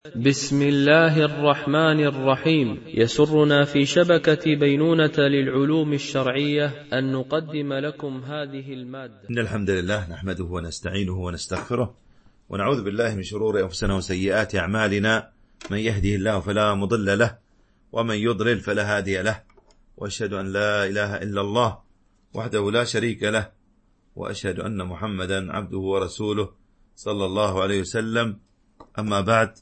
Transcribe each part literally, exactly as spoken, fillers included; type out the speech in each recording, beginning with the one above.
بسم الله الرحمن الرحيم. يسرنا في شبكة بينونة للعلوم الشرعية أن نقدم لكم هذه المادة. إن الحمد لله نحمده ونستعينه ونستغفره ونعوذ بالله من شرور أنفسنا وسيئات أعمالنا، من يهده الله فلا مضل له ومن يضلل فلا هادي له، وأشهد أن لا إله إلا الله وحده لا شريك له، وأشهد أن محمدا عبده ورسوله صلى الله عليه وسلم. أما بعد،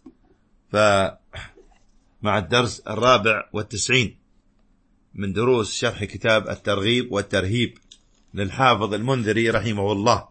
فمع الدرس الرابع والتسعين من دروس شرح كتاب الترغيب والترهيب للحافظ المنذري رحمه الله،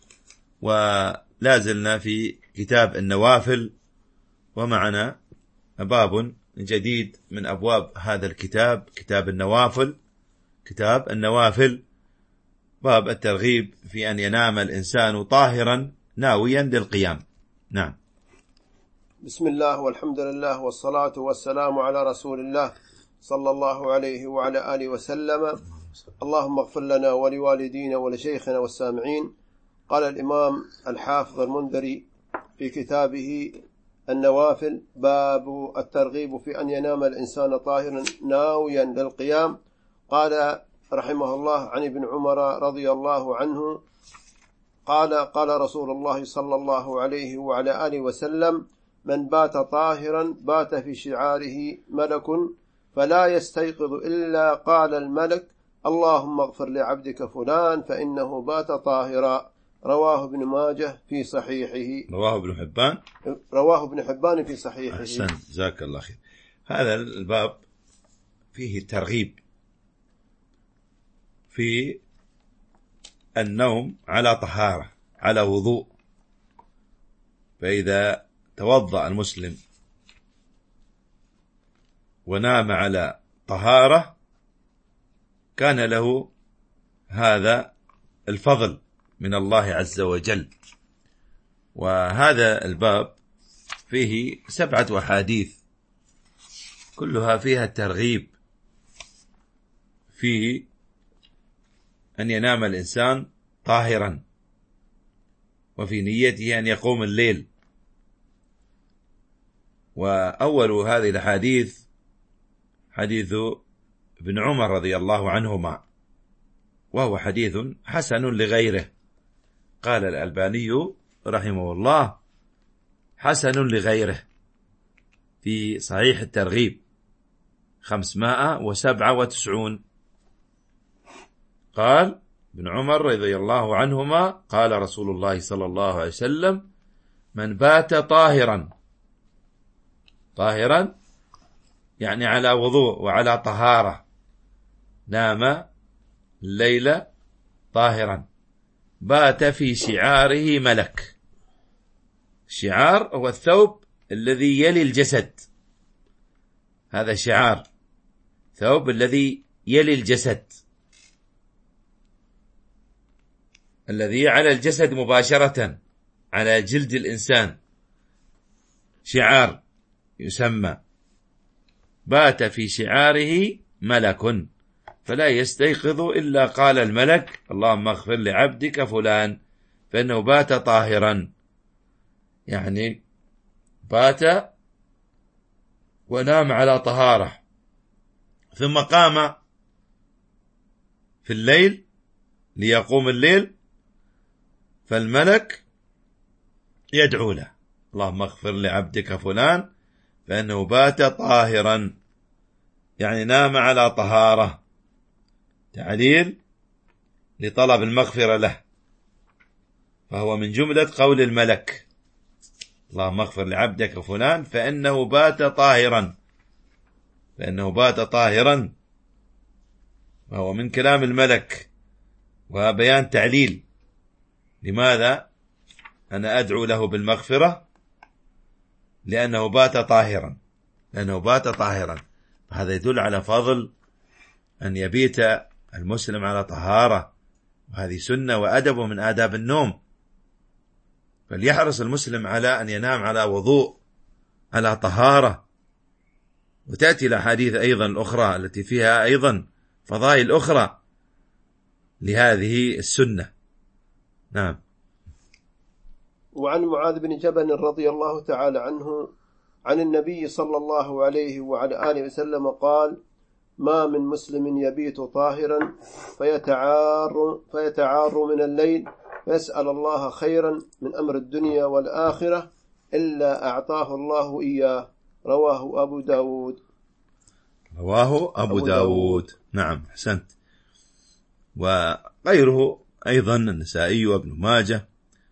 ولازلنا في كتاب النوافل، ومعنا باب جديد من أبواب هذا الكتاب، كتاب النوافل. كتاب النوافل باب الترغيب في أن ينام الإنسان طاهرا ناويا للقيام. نعم. بسم الله والحمد لله والصلاة والسلام على رسول الله صلى الله عليه وعلى آله وسلم. اللهم اغفر لنا ولوالدينا ولشيخنا والسامعين. قال الإمام الحافظ المنذري في كتابه النوافل: باب الترغيب في أن ينام الإنسان طاهرا ناويا للقيام. قال رحمه الله: عن ابن عمر رضي الله عنه قال: قال رسول الله صلى الله عليه وعلى آله وسلم: من بات طاهرا بات في شعاره ملك، فلا يستيقظ إلا قال الملك: اللهم اغفر لعبدك فلان فإنه بات طاهرا. رواه ابن ماجه في صحيحه. رواه ابن حبان رواه ابن حبان في صحيحه. أحسن، جزاك الله خير. هذا الباب فيه ترغيب في النوم على طهارة، على وضوء. فإذا توضأ المسلم ونام على طهارة كان له هذا الفضل من الله عز وجل. وهذا الباب فيه سبعة أحاديث كلها فيها الترغيب في أن ينام الإنسان طاهرا، وفي نيته أن يقوم الليل. وأول هذه الحديث حديث ابن عمر رضي الله عنهما، وهو حديث حسن لغيره. قال الألباني رحمه الله: حسن لغيره في صحيح الترغيب خمسمائة وسبعة وتسعون. قال ابن عمر رضي الله عنهما: قال رسول الله صلى الله عليه وسلم: من بات طاهرا، طاهرا يعني على وضوء وعلى طهارة، نام الليلة طاهرا، بات في شعاره ملك. الشعار هو الثوب الذي يلي الجسد، هذا شعار، ثوب الذي يلي الجسد، الذي على الجسد مباشرة، على جلد الإنسان، شعار يسمى. بات في شعاره ملك، فلا يستيقظ إلا قال الملك: اللهم اغفر لعبدك فلان فإنه بات طاهرا. يعني بات ونام على طهارة، ثم قام في الليل ليقوم الليل، فالملك يدعو له: اللهم اغفر لعبدك فلان فإنه بات طاهرا، يعني نام على طهارة، تعليل لطلب المغفرة له. فهو من جملة قول الملك: اللهم اغفر لعبدك فلان فإنه بات طاهرا، فإنه بات طاهرا، وهو من كلام الملك، وبيان تعليل لماذا أنا أدعو له بالمغفرة، لأنه بات طاهرا، لأنه بات طاهرا. هذا يدل على فضل أن يبيت المسلم على طهارة، وهذه سنة وأدب من آداب النوم. فليحرص المسلم على أن ينام على وضوء، على طهارة. وتأتي الأحاديث أيضا الأخرى التي فيها أيضا فضائل أخرى لهذه السنة. نعم. وعن معاذ بن جبل رضي الله تعالى عنه عن النبي صلى الله عليه وعلى آله وسلم قال: ما من مسلم يبيت طاهرا فيتعار, فيتعار من الليل فيسأل الله خيرا من أمر الدنيا والآخرة إلا أعطاه الله إياه. رواه أبو داود. رواه أبو, أبو داود. داود نعم أحسنت. وغيره أيضا النسائي وابن ماجه.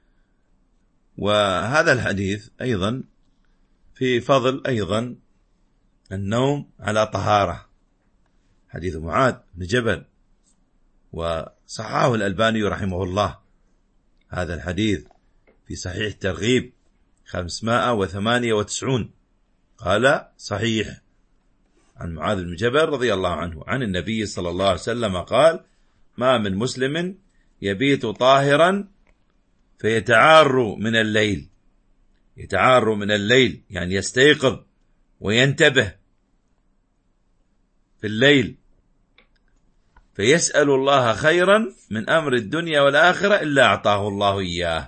وهذا الحديث أيضا في فضل أيضا النوم على طهارة، حديث معاذ بن جبل، وصححه الألباني رحمه الله هذا الحديث في صحيح الترغيب خمسمائة وثمانية وتسعين، قال صحيح عن معاذ بن جبل رضي الله عنه عن النبي صلى الله عليه وسلم قال: ما من مسلم يبيت طاهرا فيتعار من الليل، يتعار من الليل يعني يستيقظ وينتبه في الليل، فيسأل الله خيرا من أمر الدنيا والآخرة إلا أعطاه الله إياه.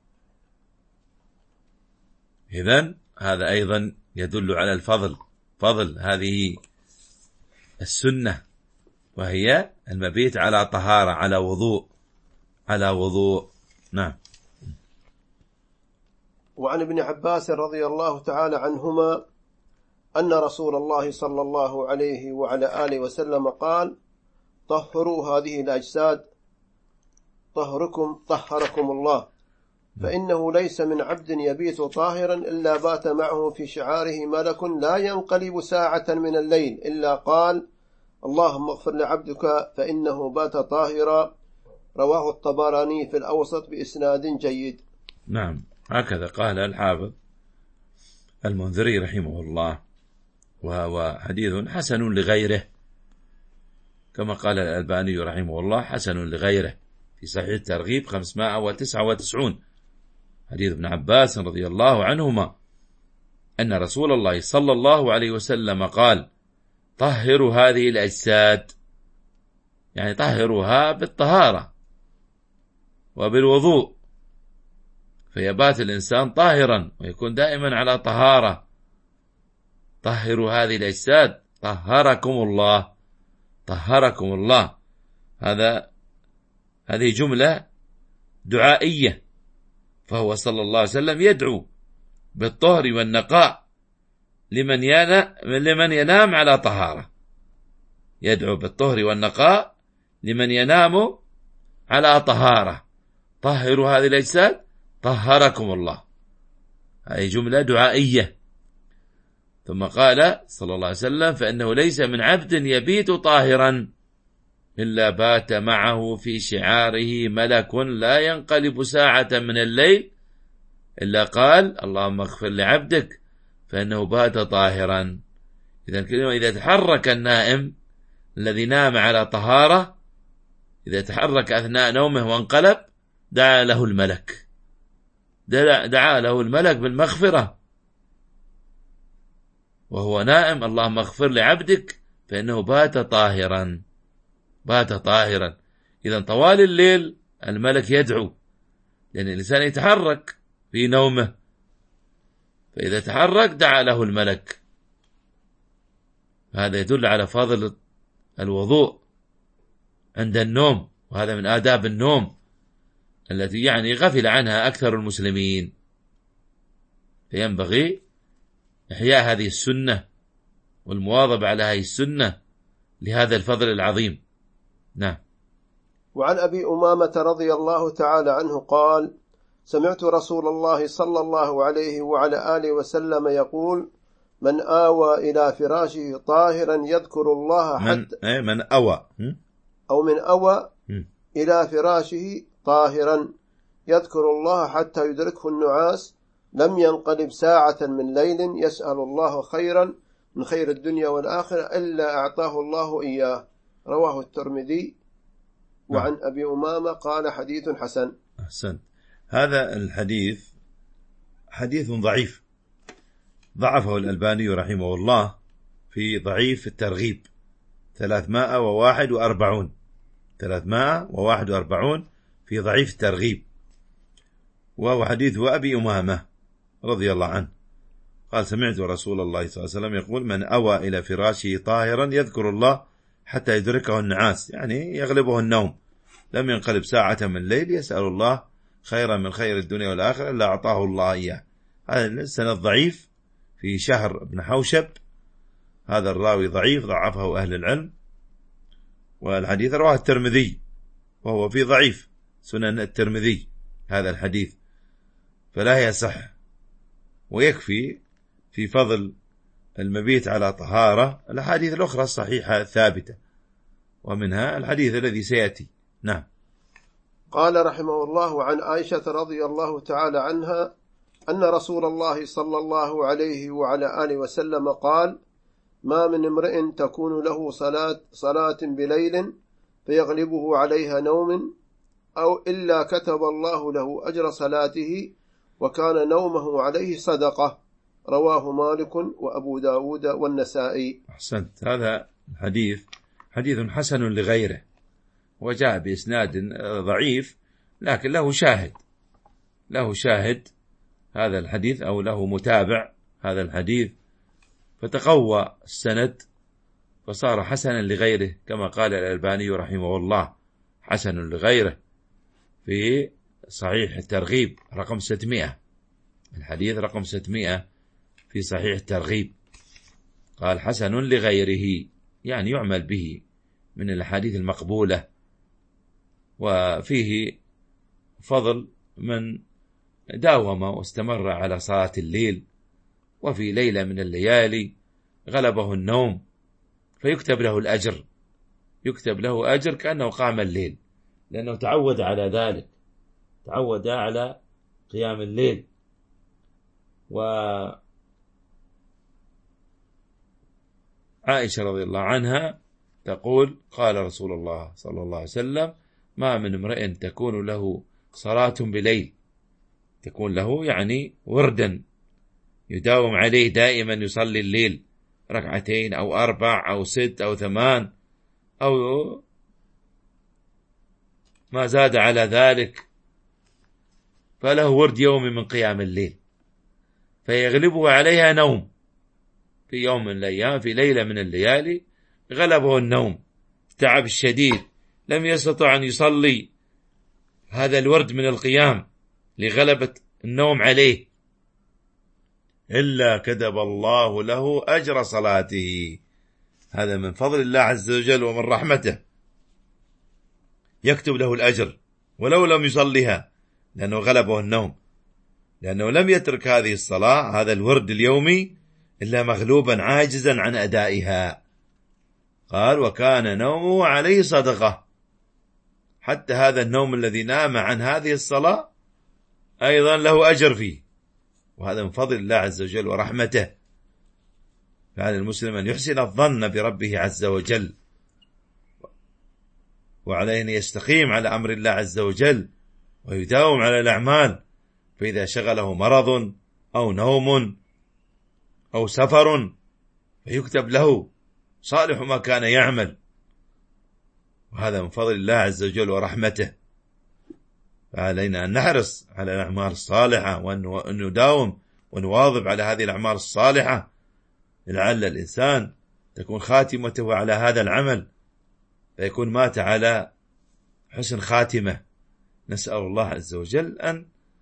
إذن هذا أيضا يدل على الفضل، فضل هذه السنة، وهي المبيت على طهارة، على وضوء، على وضوء. نعم. وعن ابن عباس رضي الله تعالى عنهما أن رسول الله صلى الله عليه وعلى آله وسلم قال: طهروا هذه الأجساد طهركم طهركم الله، فإنه ليس من عبد يبيت طاهرا إلا بات معه في شعاره ملك لا ينقلب ساعة من الليل إلا قال: اللهم اغفر لعبدك فإنه بات طاهرا. رواه الطبراني في الأوسط بإسناد جيد. نعم، هكذا قال الحافظ المنذري رحمه الله، وهو حديث حسن لغيره، كما قال الألباني رحمه الله حسن لغيره في صحيح الترغيب خمسمائة وتسعة وتسعين، حديث ابن عباس رضي الله عنهما أن رسول الله صلى الله عليه وسلم قال: طهروا هذه الأجساد، يعني طهروها بالطهارة وبالوضوء، فيبات الإنسان طاهرا ويكون دائما على طهارة. طهروا هذه الأجساد طهركم الله، طهركم الله. هذا هذه جملة دعائية، فهو صلى الله عليه وسلم يدعو بالطهر والنقاء لمن ينام, لمن ينام على طهارة، يدعو بالطهر والنقاء لمن ينام على طهارة. طهروا هذه الأجساد طهركم الله، هذه جملة دعائية. ثم قال صلى الله عليه وسلم: فإنه ليس من عبد يبيت طاهرا إلا بات معه في شعاره ملك لا ينقلب ساعة من الليل إلا قال: اللهم اغفر لعبدك فإنه بات طاهرا. إذا كلمة إذا تحرك النائم الذي نام على طهارة، إذا تحرك أثناء نومه وانقلب، دعا له الملك، دعا له الملك بالمغفرة وهو نائم: اللهم اغفر لعبدك فإنه بات طاهرا، بات طاهرا. إذا طوال الليل الملك يدعو، لأن الإنسان يتحرك في نومه، فإذا تحرك دعا له الملك. هذا يدل على فضل الوضوء عند النوم، وهذا من آداب النوم التي يعني غفل عنها أكثر المسلمين، فينبغي إحياء هذه السنة والمواظبة على هذه السنة لهذا الفضل العظيم. نعم. وعن أبي أمامة رضي الله تعالى عنه قال: سمعت رسول الله صلى الله عليه وعلى آله وسلم يقول: من آوى إلى فراشه طاهرا يذكر الله حتى من, من أوى أو من أوى إلى فراشه طاهرا يذكر الله حتى يدركه النعاس لم ينقلب ساعة من ليل يسأل الله خيرا من خير الدنيا والآخرة إلا أعطاه الله إياه. رواه الترمذي. وعن أبي أمامة قال: حديث حسن. أحسن. هذا الحديث حديث ضعيف، ضعفه الألباني رحمه الله في ضعيف الترغيب ثلاثمائة وواحد وأربعون ثلاثمائة وواحد وأربعون في ضعيف الترغيب، وهو حديث أبي أمامة رضي الله عنه. قال سمعت رسول الله صلى الله عليه وسلم يقول من أوى إلى فراشه طاهرا يذكر الله حتى يدركه النعاس، يعني يغلبه النوم، لم ينقلب ساعة من الليل يسأل الله خيرا من خير الدنيا والآخرة إلا أعطاه الله إياه. هذا السند ضعيف في شهر بن حوشب، هذا الراوي ضعيف ضعفه أهل العلم، والحديث رواه الترمذي وهو في ضعيف سنن الترمذي هذا الحديث، فلا يصح. ويكفي في فضل المبيت على طهارة الأحاديث الأخرى الصحيحة الثابتة، ومنها الحديث الذي سيأتي. نعم. قال رحمه الله: عن عائشة رضي الله تعالى عنها أن رسول الله صلى الله عليه وعلى آله وسلم قال: ما من امرئ تكون له صلاة, صلاة بليل فيغلبه عليها نوم أو إلا كتب الله له أجر صلاته وكان نومه عليه صدقة. رواه مالك وأبو داود والنسائي. أحسنت. هذا الحديث حديث حسن لغيره، وجاء بإسناد ضعيف لكن له شاهد، له شاهد هذا الحديث أو له متابع هذا الحديث، فتقوى السند فصار حسنا لغيره، كما قال الألباني رحمه الله حسن لغيره في صحيح الترغيب رقم ستمائة، الحديث رقم ستمائة في صحيح الترغيب، قال حسن لغيره، يعني يعمل به من الأحاديث المقبولة. وفيه فضل من داوم واستمر على صلاة الليل، وفي ليلة من الليالي غلبه النوم فيكتب له الأجر، يكتب له أجر كأنه قام الليل، لأنه تعود على ذلك، تعود على قيام الليل. وعائشة رضي الله عنها تقول: قال رسول الله صلى الله عليه وسلم: ما من امرئ تكون له صلاة بليل، تكون له يعني وردا يداوم عليه دائما، يصلي الليل ركعتين أو أربع أو ست أو ثمان أو ما زاد على ذلك، فله ورد يومي من قيام الليل فيغلبه عليها نوم، في يوم من الأيام في ليلة من الليالي غلبه النوم، تعب الشديد، لم يستطع أن يصلي هذا الورد من القيام لغلبة النوم عليه، إلا كتب الله له أجر صلاته. هذا من فضل الله عز وجل ومن رحمته، يكتب له الأجر ولو لم يصليها، لأنه غلبه النوم، لأنه لم يترك هذه الصلاة هذا الورد اليومي إلا مغلوبا عاجزا عن أدائها. قال: وكان نومه عليه صدقة، حتى هذا النوم الذي نام عن هذه الصلاة أيضا له أجر فيه، وهذا من فضل الله عز وجل ورحمته. فعلى المسلم أن يحسن الظن بربه عز وجل، وعليه أن يستقيم على أمر الله عز وجل ويداوم على الأعمال، فإذا شغله مرض أو نوم أو سفر فيكتب له صالح ما كان يعمل، وهذا من فضل الله عز وجل ورحمته. فعلينا أن نحرص على الأعمال الصالحة وأن نداوم ونواظب على هذه الأعمال الصالحة، لعل الإنسان تكون خاتمته على هذا العمل فيكون مات على حسن خاتمة. نسأل الله عز وجل أن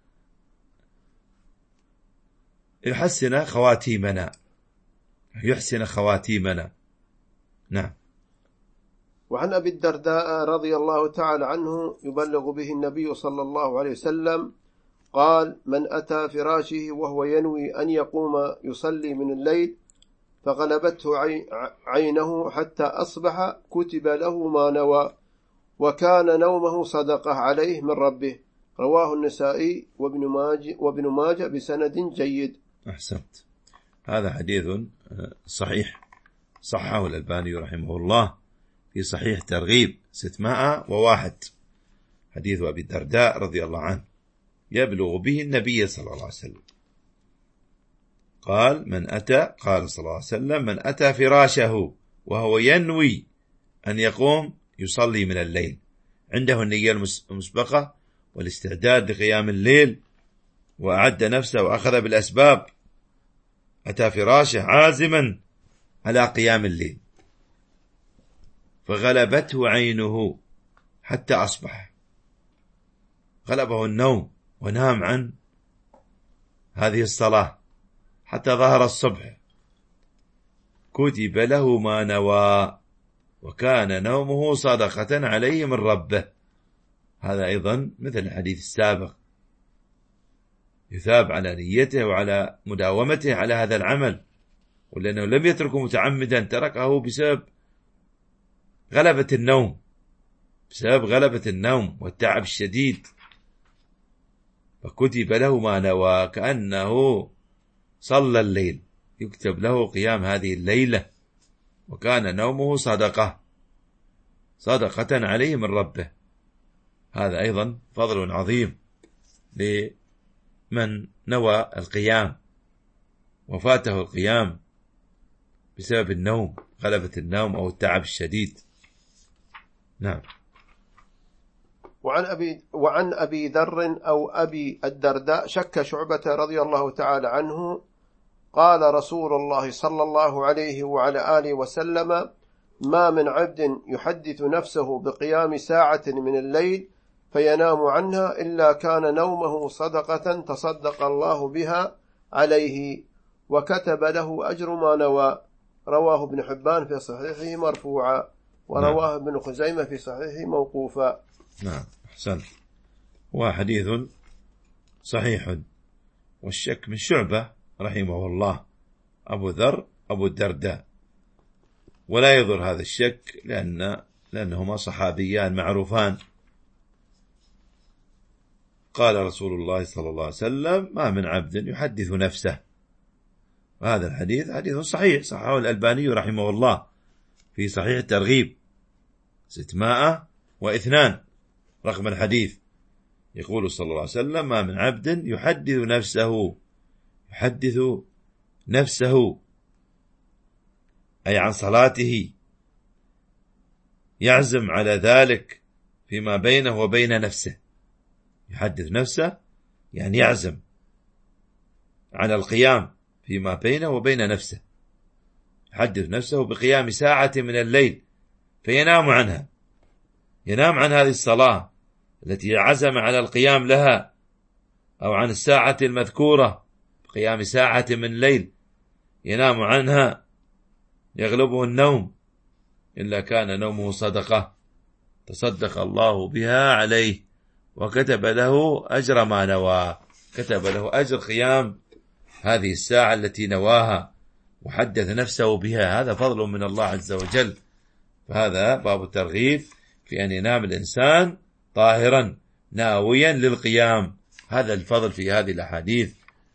يحسن خواتيمنا، يحسن خواتيمنا. نعم. وعن أبي الدرداء رضي الله تعالى عنه يبلغ به النبي صلى الله عليه وسلم قال: من أتى فراشه وهو ينوي أن يقوم يصلي من الليل فغلبته عينه حتى أصبح كتب له ما نوى وكان نومه صدقة عليه من ربه. رواه النسائي وابن ماجه, وابن ماجه بسند جيد. أحسنت. هذا حديث صحيح صححه الألباني رحمه الله في صحيح ترغيب ستمائة وواحد، حديث أبي الدرداء رضي الله عنه يبلغ به النبي صلى الله عليه وسلم قال: من أتى قال صلى الله عليه وسلم: من أتى فراشه وهو ينوي أن يقوم يصلي من الليل، عنده النية المسبقة والاستعداد لقيام الليل، وأعد نفسه وأخذ بالأسباب أتى فراشه عازما على قيام الليل، فغلبته عينه حتى أصبح، غلبه النوم ونام عن هذه الصلاة حتى ظهر الصبح، كتب له ما نوى وكان نومه صدقة عليه من ربه. هذا أيضا مثل الحديث السابق، يثاب على نيته وعلى مداومته على هذا العمل، ولأنه لم يتركه متعمدا، تركه بسبب غلبة النوم، بسبب غلبة النوم والتعب الشديد، فكتب له ما نوى كأنه صلى الليل، يكتب له قيام هذه الليلة، وكان نومه صدقة صدقة عليه من ربه. هذا أيضا فضل عظيم لمن نوى القيام وفاته القيام بسبب النوم، غلبة النوم أو التعب الشديد. نعم. وعن أبي, وعن أبي ذر أو أبي الدرداء شك شعبة رضي الله تعالى عنه قال رسول الله صلى الله عليه وعلى آله وسلم: ما من عبد يحدث نفسه بقيام ساعة من الليل فينام عنها إلا كان نومه صدقة تصدق الله بها عليه وكتب له أجر ما نوى. رواه ابن حبان في صحيحه مرفوعا، ورواه ابن خزيمة في صحيحه موقوفا. نعم، أحسن. هو حديث صحيح، والشك من شعبة رحمه الله، أبو ذر أبو الدرداء، ولا يضر هذا الشك لأن لأنهما صحابيان معروفان. قال رسول الله صلى الله عليه وسلم: ما من عبد يحدث نفسه. وهذا الحديث حديث صحيح، صححه الألباني رحمه الله في صحيح الترغيب ستمائة واثنان رقم الحديث. يقول صلى الله عليه وسلم: ما من عبد يحدث نفسه يحدث نفسه أي عن صلاته، يعزم على ذلك فيما بينه وبين نفسه. يحدث نفسه يعني يعزم على القيام فيما بينه وبين نفسه، يحدث نفسه بقيام ساعة من الليل فينام عنها، ينام عن هذه الصلاة التي عزم على القيام لها، أو عن الساعة المذكورة بقيام ساعة من الليل ينام عنها، يغلبه النوم إلا كان نومه صدقة تصدق الله بها عليه وكتب له أجر ما نوى، كتب له أجر قيام هذه الساعة التي نواها وحدث نفسه بها. هذا فضل من الله عز وجل. فهذا باب الترغيب في أن ينام الإنسان طاهرا ناويا للقيام، هذا الفضل في هذه الأحاديث.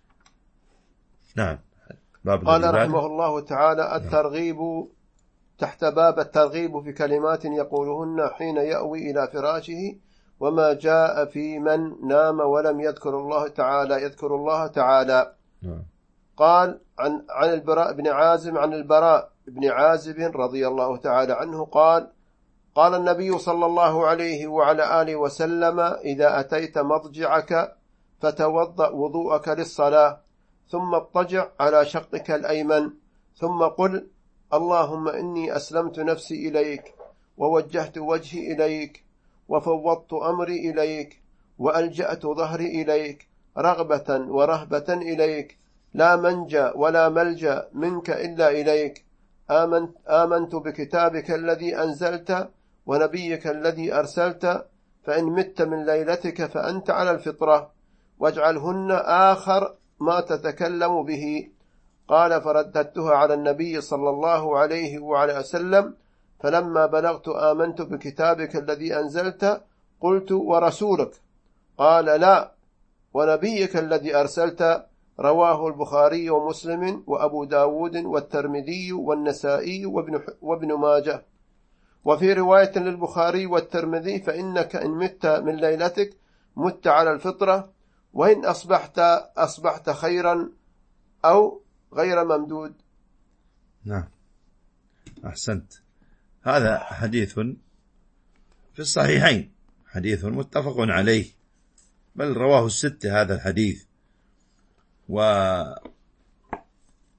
نعم. باب قال رحمه الله تعالى: الترغيب تحت باب الترغيب في كلمات يقولهن حين يأوي إلى فراشه، وما جاء في من نام ولم يذكر الله تعالى يذكر الله تعالى. نعم. قال عن عن البراء بن عازب عن البراء بن عازب رضي الله تعالى عنه قال: قال النبي صلى الله عليه وعلى آله وسلم: إذا أتيت مضجعك فتوضأ وضوءك للصلاة، ثم اضطجع على شقك الأيمن، ثم قل: اللهم إني أسلمت نفسي إليك، ووجهت وجهي إليك، وفوضت أمري إليك، وألجأت ظهري إليك، رغبة ورهبة إليك، لا منجا ولا ملجا منك إلا إليك. آمنت, آمنت بكتابك الذي أنزلت ونبيك الذي أرسلت، فإن مت من ليلتك فأنت على الفطرة، واجعلهن آخر ما تتكلم به. قال: فرددتها على النبي صلى الله عليه وعلى وسلم، فلما بلغت آمنت بكتابك الذي أنزلت قلت: ورسولك؟ قال: لا، ونبيك الذي أرسلت. رواه البخاري ومسلم وأبو داود والترمذي والنسائي وابن, وابن ماجه. وفي رواية للبخاري والترمذي: فإنك إن مت من ليلتك مت على الفطرة، وإن أصبحت أصبحت خيرا أو غير ممدود. نعم، أحسنت. هذا حديث في الصحيحين، حديث متفق عليه، بل رواه الستة هذا الحديث.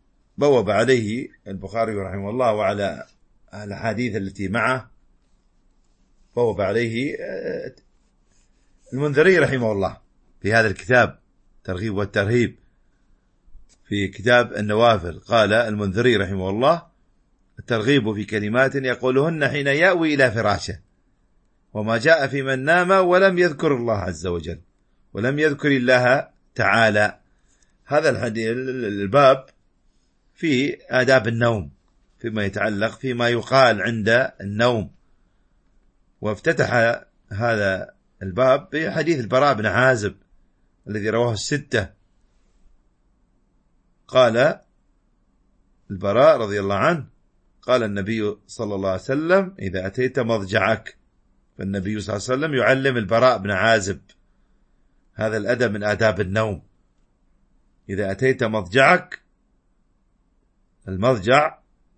بوب عليه البخاري رحمه الله وعلى الأحاديث التي معه، بوب عليه المنذري رحمه الله في هذا الكتاب ترغيب والترهيب، في كتاب النوافل قال المنذري رحمه الله: الترغيب في كلمات يقولهن حين يأوي إلى فراشه، وما جاء في من نام ولم يذكر الله عز وجل ولم يذكر الله تعالى. هذا الحديث الباب في آداب النوم، فيما يتعلق فيما يقال عند النوم، وافتتح هذا الباب بحديث البراء بن عازب الذي رواه الستة. قال البراء رضي الله عنه: قال النبي صلى الله عليه وسلم: إذا أتيت مضجعك. فالنبي صلى الله عليه وسلم يعلم البراء بن عازب هذا الأدب من آداب النوم. إذا أتيت مضجعك، المضجع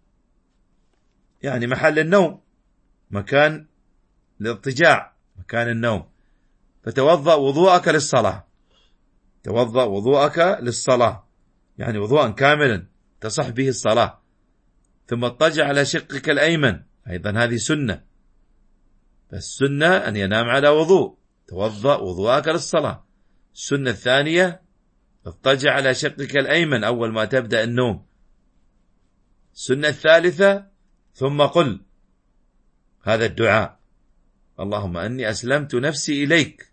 يعني محل النوم، مكان الاضطجاع، مكان النوم، فتوضأ وضوءك للصلاة، توضأ وضوءك للصلاة يعني وضوءا كاملا تصح به الصلاة، ثم اضطجع على شقك الأيمن، أيضا هذه سنة، فالسنة أن ينام على وضوء، توضأ وضوءك للصلاة. السنة الثانية اضطجع على شقك الأيمن أول ما تبدأ النوم. السنة الثالثة ثم قل هذا الدعاء: اللهم أني أسلمت نفسي إليك،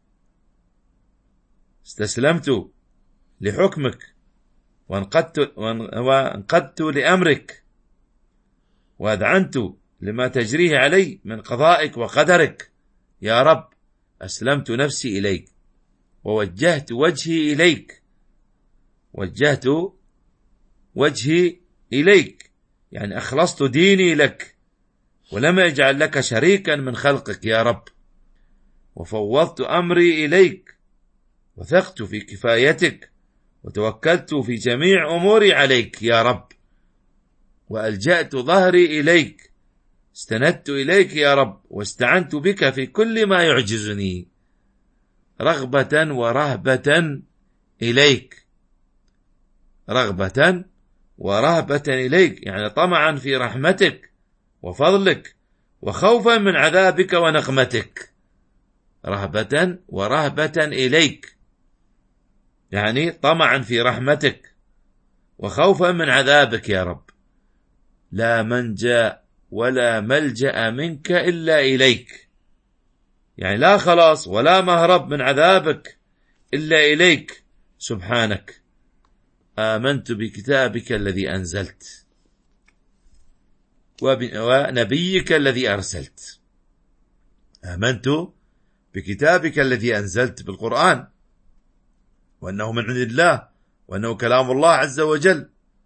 استسلمت لحكمك، وانقدت, وانقدت لأمرك، وأذعنت لما تجريه علي من قضائك وقدرك. يا رب أسلمت نفسي إليك، ووجهت وجهي إليك، وجهت وجهي إليك يعني أخلصت ديني لك، ولم أجعل لك شريكا من خلقك يا رب، وفوضت أمري إليك، وثقت في كفايتك، وتوكلت في جميع أموري عليك يا رب، وألجأت ظهري إليك، استندت إليك يا رب، واستعنت بك في كل ما يعجزني، رغبة ورهبة إليك، رغبة ورهبة إليك يعني طمعا في رحمتك وفضلك، وخوفا من عذابك ونقمتك. رهبة ورهبة إليك يعني طمعا في رحمتك وخوفا من عذابك يا رب. لا منجا ولا ملجأ منك إلا إليك، يعني لا خلاص ولا مهرب من عذابك إلا إليك سبحانك. آمنت بكتابك الذي أنزلت ونبيك الذي أرسلت. آمنت بكتابك الذي أنزلت بالقرآن، وأنه من عند الله، وأنه كلام الله عز وجل،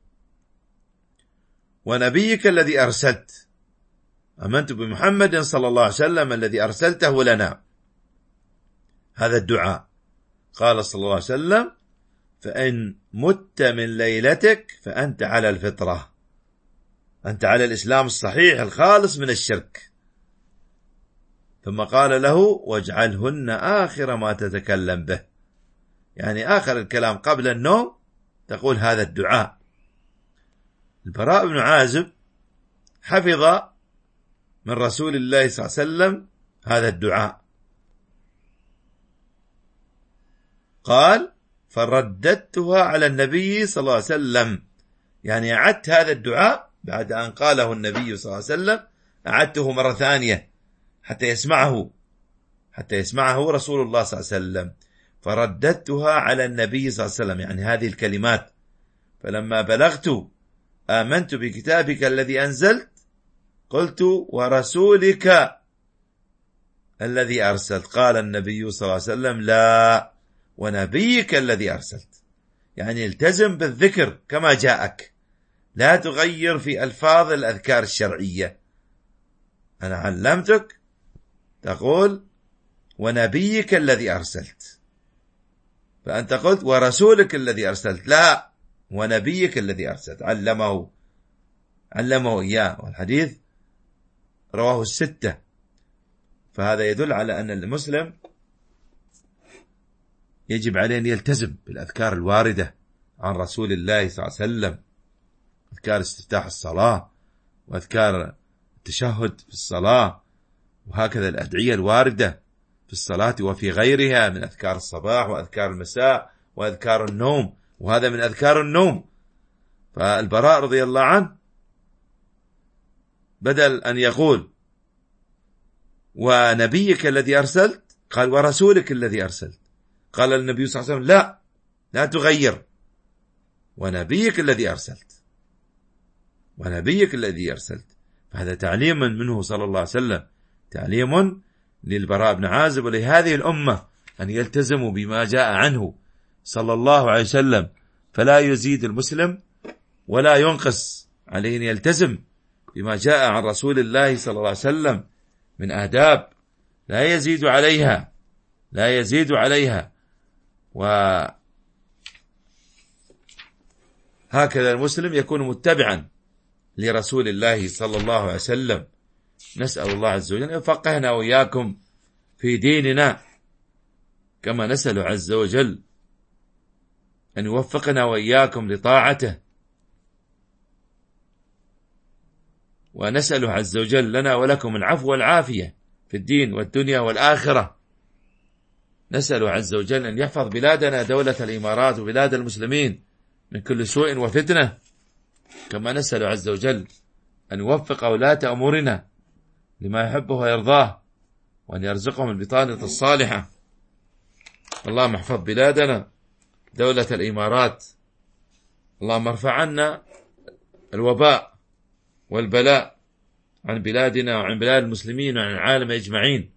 ونبيك الذي أرسلت. آمنت بمحمد صلى الله عليه وسلم الذي أرسلته لنا. هذا الدعاء قال صلى الله عليه وسلم: فإن مت من ليلتك فأنت على الفطرة، أنت على الإسلام الصحيح الخالص من الشرك. ثم قال له: واجعلهن آخر ما تتكلم به، يعني آخر الكلام قبل النوم تقول هذا الدعاء. البراء بن عازب حفظ من رسول الله صلى الله عليه وسلم هذا الدعاء. قال: فرددتها على النبي صلى الله عليه وسلم، يعني أعدت هذا الدعاء بعد أن قاله النبي صلى الله عليه وسلم، أعدته مرة ثانية حتى يسمعه حتى يسمعه رسول الله صلى الله عليه وسلم. فرددتها على النبي صلى الله عليه وسلم، يعني هذه الكلمات. فلما بلغت آمنت بكتابك الذي أنزلت قلت: ورسولك الذي أرسلت. قال النبي صلى الله عليه وسلم: لا، ونبيك الذي أرسلت. يعني التزم بالذكر كما جاءك، لا تغير في ألفاظ الأذكار الشرعية. أنا علمتك تقول ونبيك الذي أرسلت، فأنت قلت ورسولك الذي أرسلت، لا، ونبيك الذي أرسلت. علمه علمه إياه، والحديث رواه الستة. فهذا يدل على أن المسلم يجب عليه أن يلتزم بالأذكار الواردة عن رسول الله صلى الله عليه وسلم أذكار استفتاح الصلاة، وأذكار التشهد في الصلاة، وهكذا الأدعية الواردة في الصلاة وفي غيرها من أذكار الصباح وأذكار المساء وأذكار النوم، وهذا من أذكار النوم. فالبراء رضي الله عنه بدل أن يقول ونبيك الذي أرسلت، قال ورسولك الذي أرسلت. قال النبي صلى الله عليه وسلم لا لا تغير، ونبيك الذي أرسلت، ونبيك الذي أرسلت. فهذا تعليم منه صلى الله عليه وسلم، تعليم للبراء بن عازب ولهذه الأمة أن يلتزموا بما جاء عنه صلى الله عليه وسلم، فلا يزيد المسلم ولا ينقص، عليه أن يلتزم بما جاء عن رسول الله صلى الله عليه وسلم من آداب لا يزيد عليها لا يزيد عليها وهكذا المسلم يكون متبعا لرسول الله صلى الله عليه وسلم. نسأل الله عز وجل أن يفقهنا وإياكم في ديننا، كما نسأل عز وجل أن يوفقنا وإياكم لطاعته، ونسأل عز وجل لنا ولكم العفو والعافية في الدين والدنيا والآخرة. نسأل عز وجل أن يحفظ بلادنا دولة الإمارات وبلاد المسلمين من كل سوء وفتنة، كما نسأل عز وجل أن يوفق ولاة أمورنا لما يحبه ويرضاه، وأن يرزقهم البطانة الصالحة. اللهم احفظ بلادنا دولة الإمارات، اللهم ارفع عنا الوباء والبلاء عن بلادنا وعن بلاد المسلمين وعن العالم أجمعين.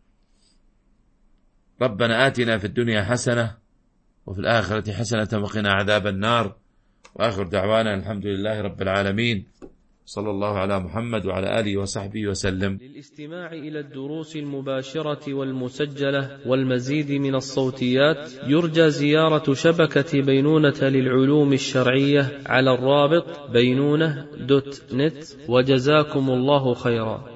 ربنا آتنا في الدنيا حسنة وفي الآخرة حسنة وقنا عذاب النار، وآخر دعوانا الحمد لله رب العالمين، صلى الله على محمد وعلى آله وصحبه وسلم. للاستماع إلى الدروس المباشرة والمسجلة والمزيد من الصوتيات يرجى زيارة شبكة بينونة للعلوم الشرعية على الرابط بينونة دوت نت، وجزاكم الله خيرا.